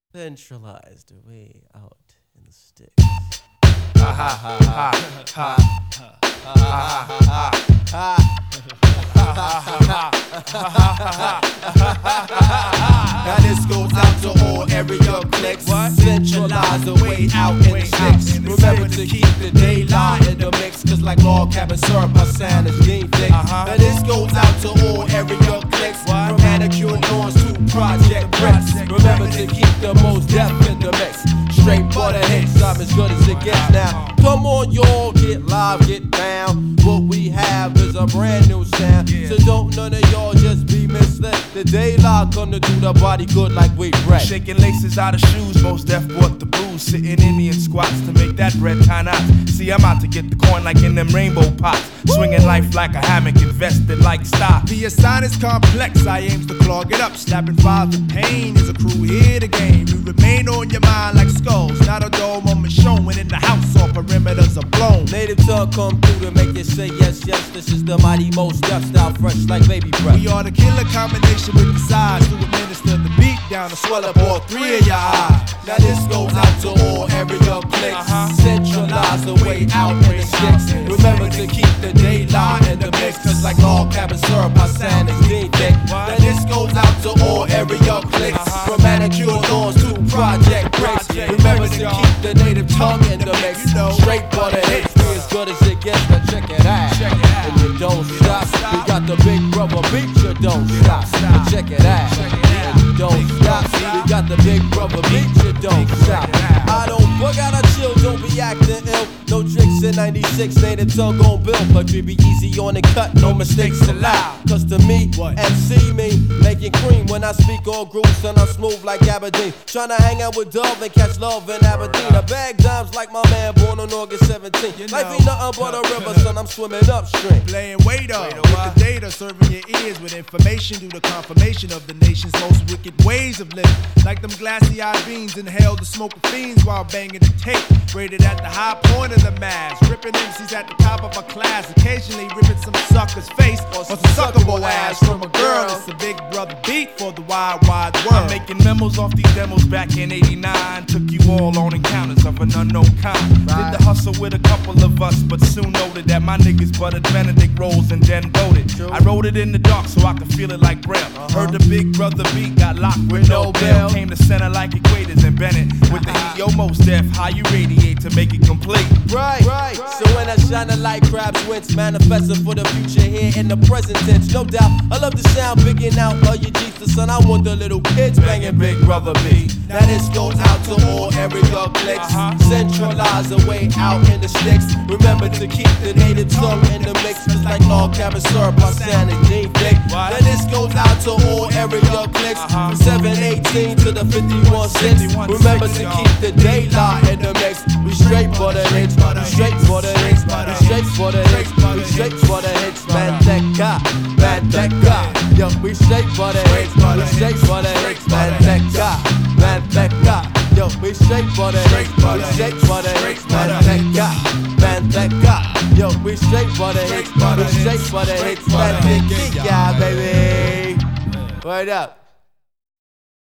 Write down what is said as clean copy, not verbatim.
Centralized away out in the sticks. Ha ha ha ha ha ha ha ha. Now this goes out to all area clicks. Centralized away out in the sticks. Remember to keep the daylight in the mix, cause like log cabin syrup, my sound is deep thick. Now this goes out to all area clicks. From manicure lawns to project bricks. Remember to keep the most death in the mix. Straight butter hits, I'm as good as it gets now. Come on y'all, get live, get down. What we have is a brand new sound. So don't none of y'all just be misled. The daylight gonna do the body good like we bread. Shaking laces out of shoes, most deaf bought the booze. Sitting Indian squats to make that bread tie knots. See, I'm out to get the coin like in them rainbow pots. Swinging life like a hammock, invested like stock. The sign is complex, I aims to clog it up. Slapping files with pain is a crew here to game. You remain on your mind like skulls. Not a dull moment showing in the house, all perimeters are blown. Native tongue come through to make you say yes, yes. This is the mighty most death style, fresh like baby breath. We are the killer combination with the size to administer the beat down to swell up all three of your eyes. Now this goes out to all area clicks. Centralized away out in the sticks. Remember to keep the daylight in the mix, cause like log cabin syrup, my sound is deep thick. Now this goes out to all area clicks. From manicure lawns to project bricks. Remember to keep the native tongue in the mix. Straight butter hits, be as good as it gets. Now check it out, and you don't stop. We got the big brother beat, you don't stop. Now check it out, and you don't stop. We got the big brother beat, you don't stop. I don't bug out, I chill, don't be acting ill. No tricks in 96, native tongue gon' build. Country be easy on the cut, no mistakes allowed. Cause to me, MC me, making cream when I speak all grooves and I'm smooth like Aberdeen. Tryna hang out with Dove and catch love in Aberdeen. I bag dimes like my man born on August 17th. Life ain't nothing but a river, son, I'm swimming upstream. Playing waiter with the data, serving your ears with information due to confirmation of the nation's most wicked ways of living. Like them glassy-eyed beans, inhale the smoke of fiends while banging the tape. Rated at the high point of the mass, ripping MCs at the top of a class. Occasionally ripping some sucker's face or some suckable ass from a girl. It's a big brother beat for the wide, wide world. I'm making memos off these demos back in '89. Took you all on encounters of an unknown kind. Did the hustle with a couple of us, but soon noted that my niggas buttered Benedict rolls and then voted. I wrote it in the dark so I could feel it like Braille. Heard the big brother beat, got locked with no bail. Came to center like equators and Bennett with the heat. Yo, most deaf, how you radiate to make it complete. Right. So when I shine a light, crabs wince, manifesting for the future here in the present tense. No doubt, I love the sound bigging out of your G's. The son, I want the little kids banging Big Brother B. Now this goes out to all area clicks. Centralized away out in the sticks. Remember to keep the native tongue in the mix, just like log cabin syrup, my sound is deep thick. Now this goes out to all area clicks. From 718 to the 51-6. Remember to keep the daylight in the mix. We straight for the hits, we straight for the hits, we straight for the hits, we straight for the hits. Manteca, yo, we straight for the hits, we straight for the hits. Manteca, yo, we straight for the hits, we straight for the hits. Manteca, yo, we straight for the hits, we straight for the hits. Manteca, baby. Word up.